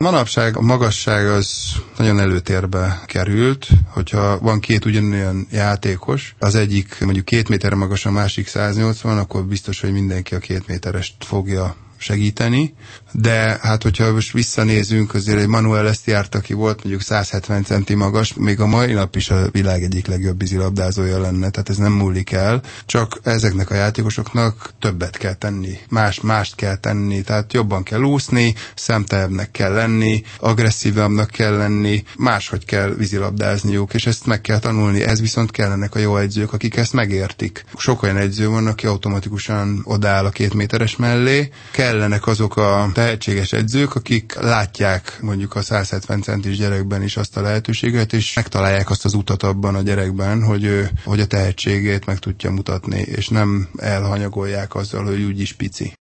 Manapság a magasság az nagyon előtérbe került, hogyha van két ugyanolyan játékos, az egyik mondjuk 2 méter magas, a másik 180, akkor biztos, hogy mindenki a 2 méterest fogja segíteni, de hát hogyha most visszanézünk, azért egy Manuel Estiárt, aki volt mondjuk 170 centi magas, még a mai nap is a világ egyik legjobb vízilabdázója lenne, tehát ez nem múlik el, csak ezeknek a játékosoknak többet kell tenni, mást kell tenni, tehát jobban kell úszni, szemteljebbnek kell lenni, agresszívabbnak kell lenni, máshogy kell vízilabdázniuk, és ezt meg kell tanulni, ez viszont kellenek a jó edzők, akik ezt megértik. Sok olyan edző van, aki automatikusan odaáll a 2 méteres mellé, kellenek azok a tehetséges edzők, akik látják mondjuk a 170 centis gyerekben is azt a lehetőséget, és megtalálják azt az utat abban a gyerekben, hogy a tehetségét meg tudja mutatni, és nem elhanyagolják azzal, hogy úgyis pici.